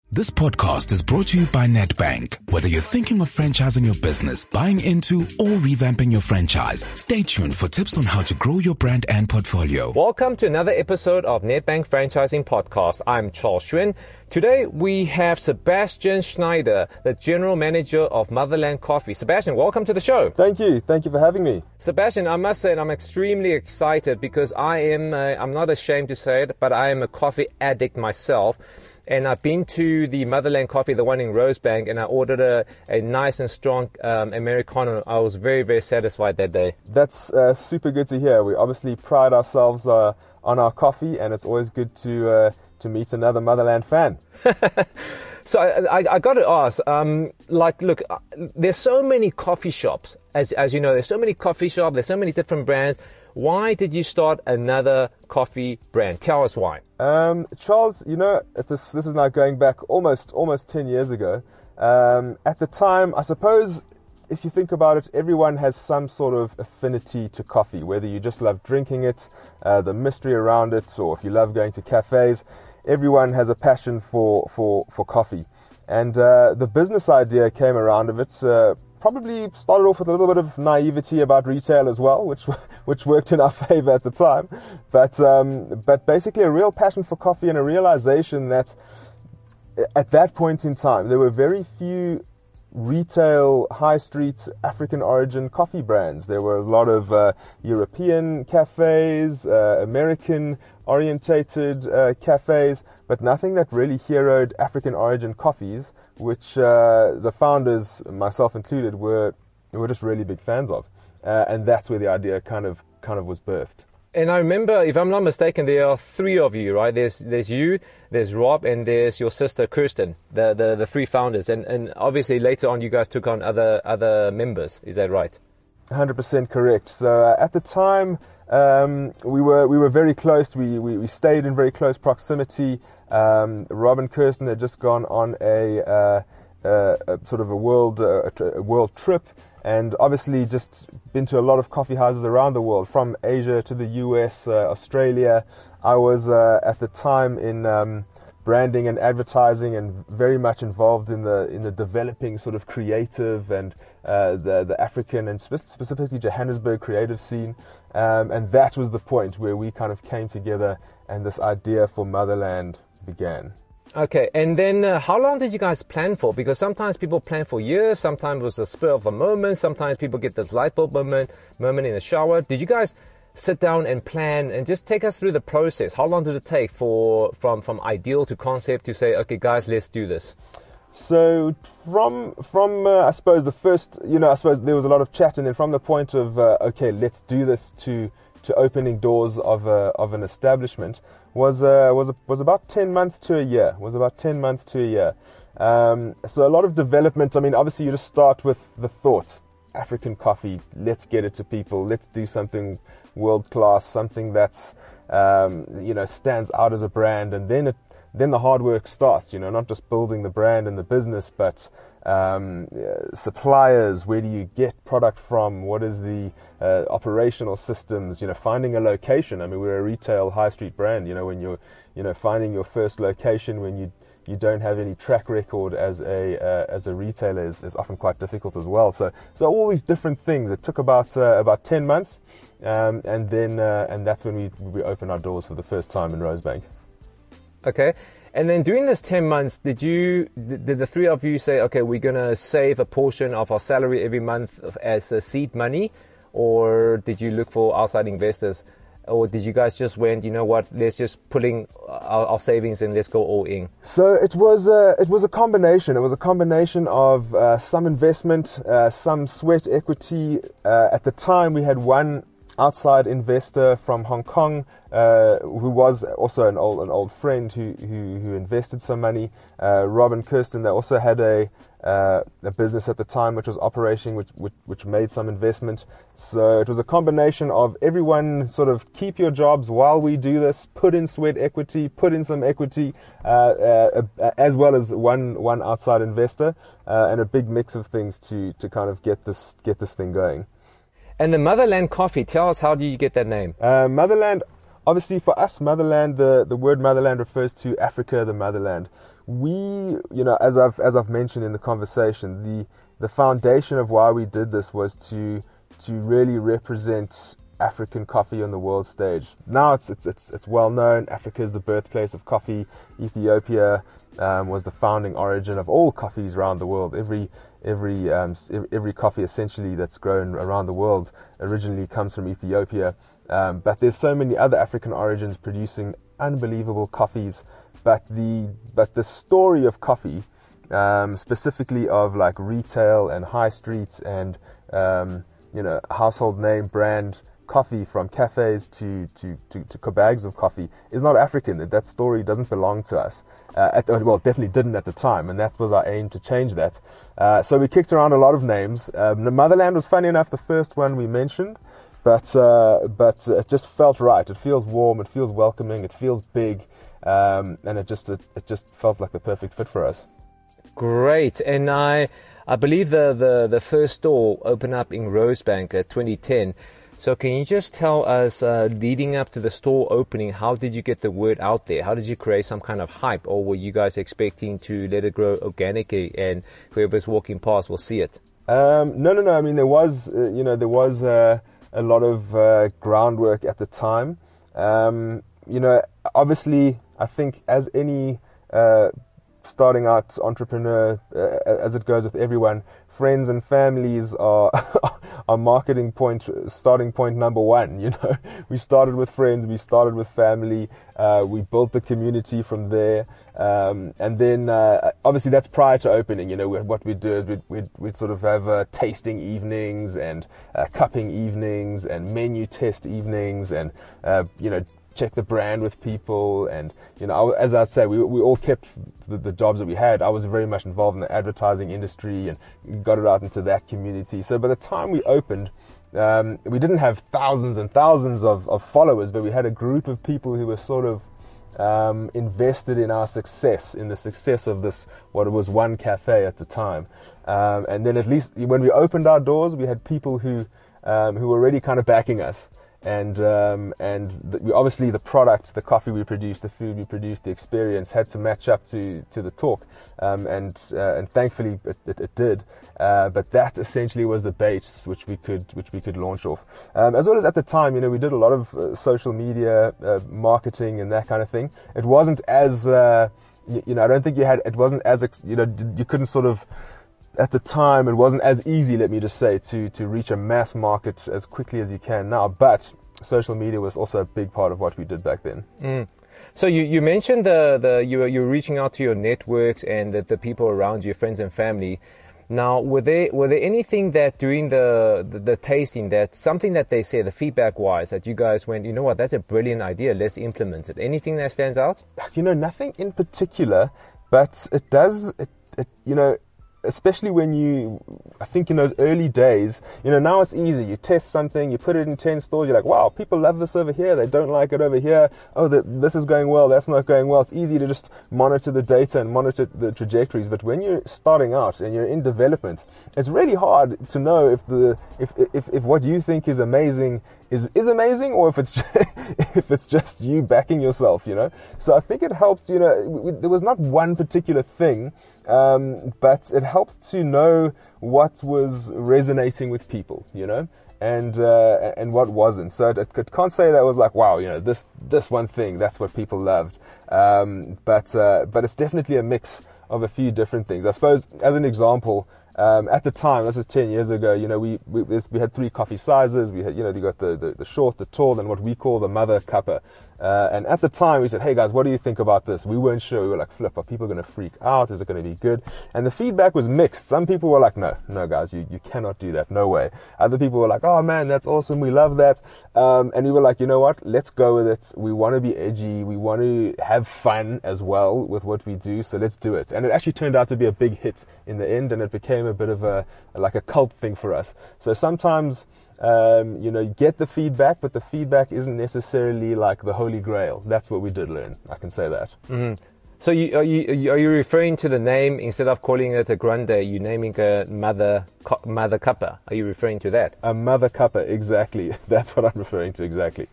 This podcast is brought to you by Nedbank. Whether you're thinking of franchising your business, buying into, or revamping your franchise, stay tuned for tips on how to grow your brand and portfolio. Welcome to another episode of Nedbank Franchising Podcast. I'm Charles Schwinn. Today we have Sebastian Schneider, the General Manager of Motherland Coffee. Sebastian, welcome to the show. Thank you. Thank you for having me. Sebastian, I must say, and I'm extremely excited because I'm not ashamed to say it, but I am a coffee addict myself. And I've been to the Motherland Coffee, the one in Rosebank, and I ordered a nice and strong Americano. I was very, very satisfied that day. That's super good to hear. We obviously pride ourselves on our coffee, and it's always good to meet another Motherland fan. So I got to ask, look, there's so many coffee shops, as you know, there's so many coffee shops, there's so many different brands. Why did you start another coffee brand? Tell us why. Charles, you know, this is now going back almost 10 years ago. At the time, I suppose, if you think about it, everyone has some sort of affinity to coffee, whether you just love drinking it, the mystery around it, or if you love going to cafes. Everyone has a passion for coffee. And the business idea came around of it. Probably started off with a little bit of naivety about retail as well, which worked in our favor at the time. But basically a real passion for coffee and a realization that at that point in time there were very few retail high street African origin coffee brands. There were a lot of European cafes, American orientated cafes, but nothing that really heroed African origin coffees, which the founders, myself included, were just really big fans of, and that's where the idea kind of was birthed. And I remember, if I'm not mistaken, there are three of you, right? There's you, there's Rob, and there's your sister Kirsten, the three founders, and obviously later on you guys took on other members. Is that right? 100% correct. So at the time, we were very close. We stayed in very close proximity. Rob and Kirsten had just gone on a sort of a world trip, and obviously just been to a lot of coffee houses around the world, from Asia to the US, Australia. I was at the time in branding and advertising, and very much involved in the developing sort of creative and the African and specifically Johannesburg creative scene, and that was the point where we kind of came together and this idea for Motherland began. Okay, and then how long did you guys plan for? Because sometimes people plan for years, sometimes it was a spur of a moment, sometimes people get this light bulb moment in the shower. Did you guys sit down and plan, and just take us through the process? How long did it take from ideal to concept to say, okay guys, let's do this? So from I suppose the first, I suppose there was a lot of chat, and then from the point of okay, let's do this to opening doors of an establishment was about 10 months to a year. So a lot of development. I mean, obviously you just start with the thought, African coffee, let's get it to people, let's do something world class, something that's stands out as a brand, and then the hard work starts, not just building the brand and the business, but suppliers, where do you get product from, what is the operational systems, finding a location. I mean, we're a retail high street brand, when you're finding your first location when you don't have any track record as a retailer is often quite difficult as well. So all these different things. It took about 10 months, and that's when we opened our doors for the first time in Rosebank. Okay. And then during this 10 months, did the three of you say, okay, we're going to save a portion of our salary every month as a seed money? Or did you look for outside investors? Or did you guys just went, you know what, let's just putting our savings and let's go all in? So it was a combination. It was a combination of some investment, some sweat equity. At the time, we had one outside investor from Hong Kong, who was also an old friend who invested some money. Rob and Kirsten, they also had a business at the time which was operating, which made some investment. So it was a combination of everyone sort of keep your jobs while we do this, put in sweat equity, put in some equity, as well as one outside investor, and a big mix of things to kind of get this thing going. And the Motherland Coffee, tell us, how did you get that name? Motherland, obviously for us, Motherland, the word Motherland refers to Africa, the motherland. as I've mentioned in the conversation, the foundation of why we did this was to really represent African coffee on the world stage. Now it's well known. Africa is the birthplace of coffee. Ethiopia was the founding origin of all coffees around the world. Every coffee essentially that's grown around the world originally comes from Ethiopia. But there's so many other African origins producing unbelievable coffees. But the story of coffee, specifically of like retail and high streets and household name brand coffee, from cafes to bags of coffee, is not African. That story doesn't belong to us. Definitely didn't at the time, and that was our aim, to change that. So we kicked around a lot of names. The Motherland was, funny enough, the first one we mentioned, but it just felt right. It feels warm, it feels welcoming, it feels big, and it just felt like the perfect fit for us. Great. And I believe the first store opened up in Rosebank 2010. So can you just tell us, leading up to the store opening, how did you get the word out there? How did you create some kind of hype, or were you guys expecting to let it grow organically and whoever's walking past will see it? No. I mean, there was a lot of groundwork at the time. Obviously, I think as any starting out entrepreneur, as it goes with everyone, friends and families are starting point number one. We started with friends, we started with family, we built the community from there, and then obviously that's prior to opening. What we do is we'd sort of have tasting evenings and cupping evenings and menu test evenings, and check the brand with people. And as I say, we all kept the jobs that we had. I was very much involved in the advertising industry and got it out into that community. So by the time we opened, we didn't have thousands and thousands of followers, but we had a group of people who were sort of invested in our success, in the success of this, what was one cafe at the time. And then at least when we opened our doors, we had people who were already kind of backing us. And obviously the product, the coffee we produced, the food we produced, the experience had to match up to the talk, and thankfully it did. But that essentially was the base which we could launch off. As well as at the time, we did a lot of social media marketing and that kind of thing. It wasn't as I don't think it wasn't as you couldn't sort of. At the time, it wasn't as easy, let me just say, to reach a mass market as quickly as you can now. But social media was also a big part of what we did back then. Mm. So you mentioned you're reaching out to your networks and the people around you, friends and family. Now, were there anything that during the tasting, that something that they said, the feedback wise, that you guys went, you know what, that's a brilliant idea, let's implement it? Anything that stands out? Nothing in particular, but it does. Especially when I think in those early days, now it's easy. You test something, you put it in 10 stores, you're like, wow, people love this over here, they don't like it over here. Oh, this is going well, that's not going well. It's easy to just monitor the data and monitor the trajectories. But when you're starting out and you're in development, it's really hard to know if what you think is amazing is amazing, or if it's just you backing yourself, So I think it helped, there was not one particular thing, but it helped to know what was resonating with people, and what wasn't. So it can't say that was like, wow, this one thing, that's what people loved. But it's definitely a mix of a few different things. I suppose, as an example, at the time, this is 10 years ago, we had 3 coffee sizes. We had, you got the short, the tall, and what we call the mother cuppa. And at the time, we said, hey guys, what do you think about this? We weren't sure. We were like, Flip, are people going to freak out? Is it going to be good? And the feedback was mixed. Some people were like, no guys, you cannot do that. No way. Other people were like, oh man, that's awesome. We love that. And we were like, you know what? Let's go with it. We want to be edgy. We want to have fun as well with what we do. So let's do it. And it actually turned out to be a big hit in the end. And it became a bit of a cult thing for us. So sometimes, you get the feedback, but the feedback isn't necessarily like the holy grail. That's what we did learn. I can say that. Mm-hmm. So are you referring to the name, instead of calling it a grande, you're naming a mother cuppa? Are you referring to that? A mother cuppa, exactly. That's what I'm referring to, exactly.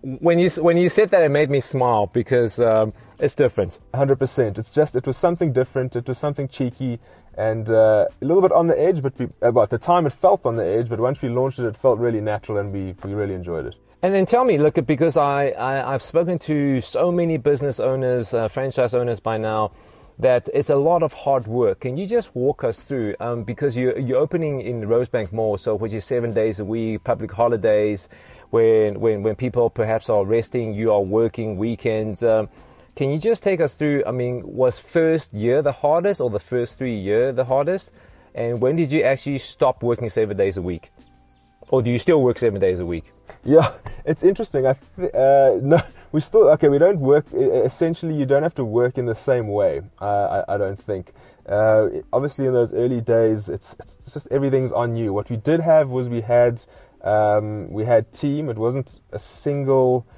when you said that, it made me smile because it's different. 100%. It was something different. It was something cheeky and a little bit on the edge, but at the time it felt on the edge, but once we launched it, it felt really natural and we really enjoyed it. And then tell me, look, because I've spoken to so many business owners, franchise owners by now, that it's a lot of hard work. Can you just walk us through, because you're opening in Rosebank Mall, so which is 7 days a week, public holidays, when people perhaps are resting, you are working weekends. Can you just take us through, I mean, was first year the hardest or the first 3 years the hardest? And when did you actually stop working 7 days a week? Or do you still work 7 days a week? Yeah, it's interesting. No, we don't work, essentially you don't have to work in the same way, I don't think. Obviously in those early days, it's just everything's on you. What we did have was we had team. It wasn't a single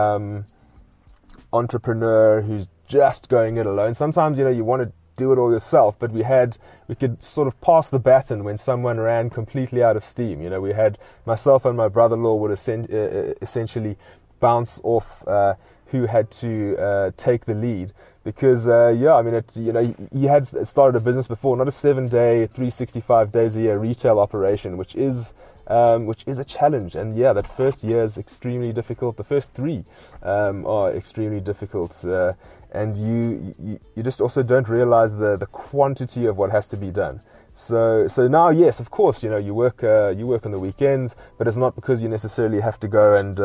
entrepreneur who's just going it alone. Sometimes, you want to do it all yourself, but we could sort of pass the baton when someone ran completely out of steam. We had myself and my brother-in-law would essentially bounce off who had to take the lead, because he had started a business before, not a 7-day, 365 days a year retail operation, which is a challenge. And yeah, that first year is extremely difficult. The first 3 are extremely difficult, and you just also don't realize the quantity of what has to be done. So now, yes, of course, you work on the weekends, but it's not because you necessarily have to go and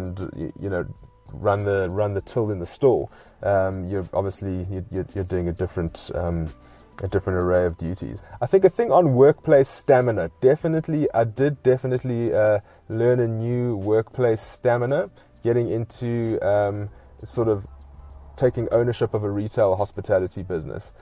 run the till in the store. You're obviously you're doing a different array of duties. I think a thing on workplace stamina. I did definitely learn a new workplace stamina, getting into sort of taking ownership of a retail hospitality business.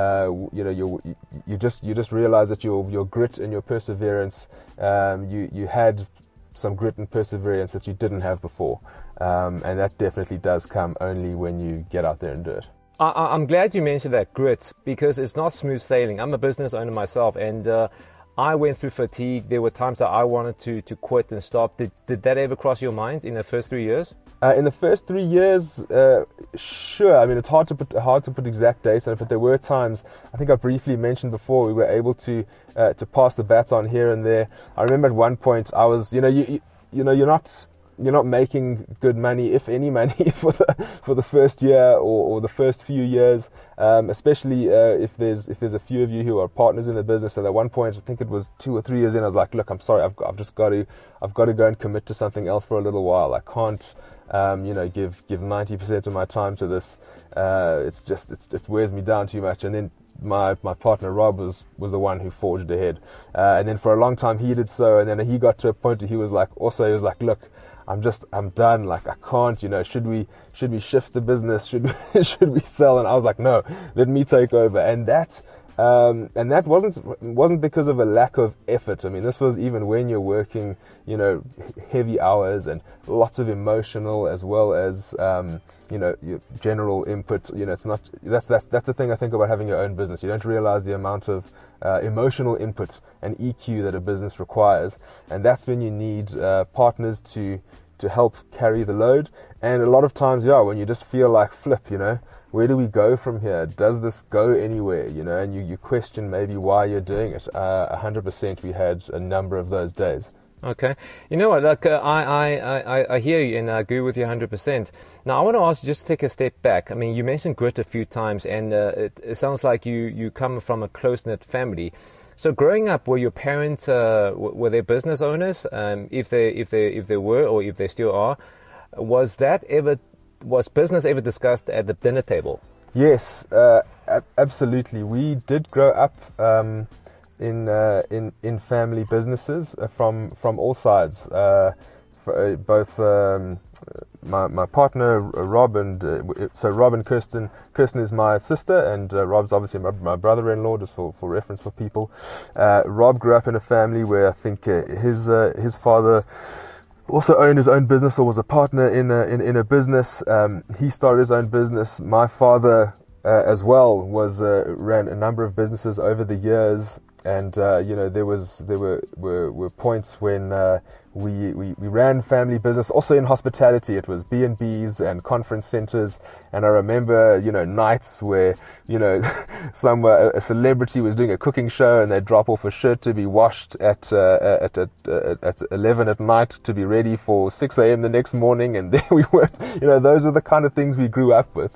You just realize that your grit and your perseverance, you had some grit and perseverance that you didn't have before, and that definitely does come only when you get out there and do it. I'm glad you mentioned that grit, because it's not smooth sailing. I'm a business owner myself, and I went through fatigue. There were times that I wanted to quit and stop. Did that ever cross your mind in the first 3 years? In the first 3 years, sure. I mean, it's hard to put exact dates on it, but there were times. I think I briefly mentioned before, we were able to pass the baton here and there. I remember at one point I was, you're not making good money, if any money, for the first year or the first few years, especially if there's a few of you who are partners in the business. And at one point, I think it was 2 or 3 years in, I was like, look, I'm sorry, I've got to go and commit to something else for a little while. I can't give 90% of my time to this. It wears me down too much. And then my partner Rob was the one who forged ahead, and then for a long time he did so. And then he got to a point where he was like, look, I'm done. Like, I can't, should we shift the business? Should we sell? And I was like, no, let me take over. And that wasn't because of a lack of effort. I mean, this was even when you're working, heavy hours and lots of emotional as well as, your general input. It's not, that's the thing I think about having your own business. You don't realize the amount of emotional input and EQ that a business requires. And that's when you need partners to help carry the load. And a lot of times, when you just feel like flip, where do we go from here? Does this go anywhere? And you question maybe why you're doing it. 100%, we had a number of those days. Okay. You know what, like, I hear you and I agree with you 100%. Now, I want to ask you just to take a step back. I mean, you mentioned grit a few times, and it sounds like you come from a close-knit family. So growing up, were your parents, were they business owners? If they were, or if they still are, was business ever discussed at the dinner table? Yes, absolutely. We did grow up in family businesses from all sides. Both my partner Rob and Rob and Kirsten. Kirsten is my sister, and Rob's obviously my brother-in-law, just for reference for people. Rob grew up in a family where I think his father also owned his own business or was a partner in a business. He started his own business. My father as well ran a number of businesses over the years. there were points when we ran family business, also in hospitality. It was B&Bs and conference centers, and I remember, nights where, a celebrity was doing a cooking show and they'd drop off a shirt to be washed at 11 at night to be ready for 6 a.m. the next morning, and there we were. Those were the kind of things we grew up with,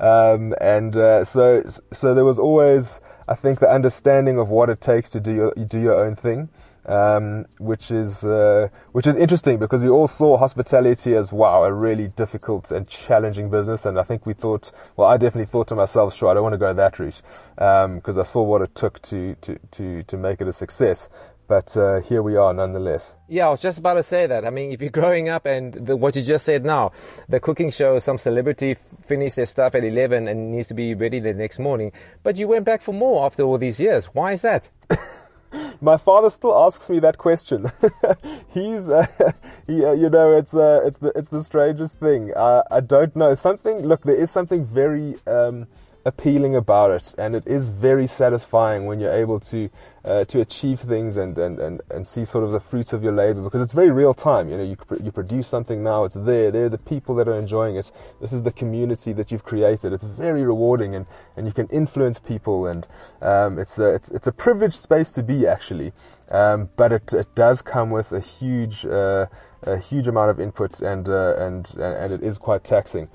so there was always, I think, the understanding of what it takes to do your own thing, which is interesting, because we all saw hospitality as, wow, a really difficult and challenging business. And I think I definitely thought to myself, sure, I don't want to go that route, because I saw what it took to make it a success. But here we are nonetheless. Yeah, I was just about to say that. I mean, if you're growing up and what you just said now, the cooking show, some celebrity finished their stuff at 11 and needs to be ready the next morning, but you went back for more after all these years. Why is that? My father still asks me that question. He's, it's the strangest thing. I don't know. There is something very appealing about it, and it is very satisfying when you're able to achieve things and see sort of the fruits of your labor, because it's very real time. You produce something now, it's there. They're the people that are enjoying it. This is the community that you've created. It's very rewarding, and you can influence people, and it's a privileged space to be, actually. But it does come with a huge amount of input, and it is quite taxing.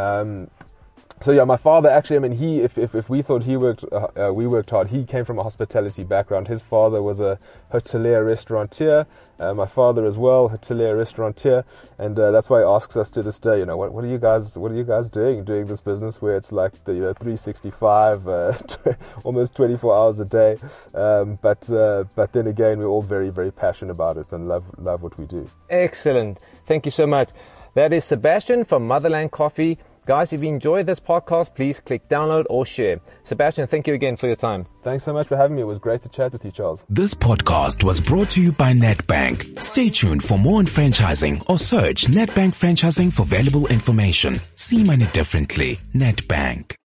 So yeah, my father actually, I mean, if we thought we worked hard, he came from a hospitality background. His father was a hotelier restaurateur. My father as well, hotelier restaurateur, and that's why he asks us to this day, what are you guys doing this business where it's like the 365, almost 24 hours a day. But then again, we're all very, very passionate about it and love what we do. Excellent. Thank you so much. That is Sebastian from Motherland Coffee. Guys, if you enjoyed this podcast, please click download or share. Sebastian, thank you again for your time. Thanks so much for having me. It was great to chat with you, Charles. This podcast was brought to you by Nedbank. Stay tuned for more on franchising, or search Nedbank Franchising for valuable information. See money differently. Nedbank.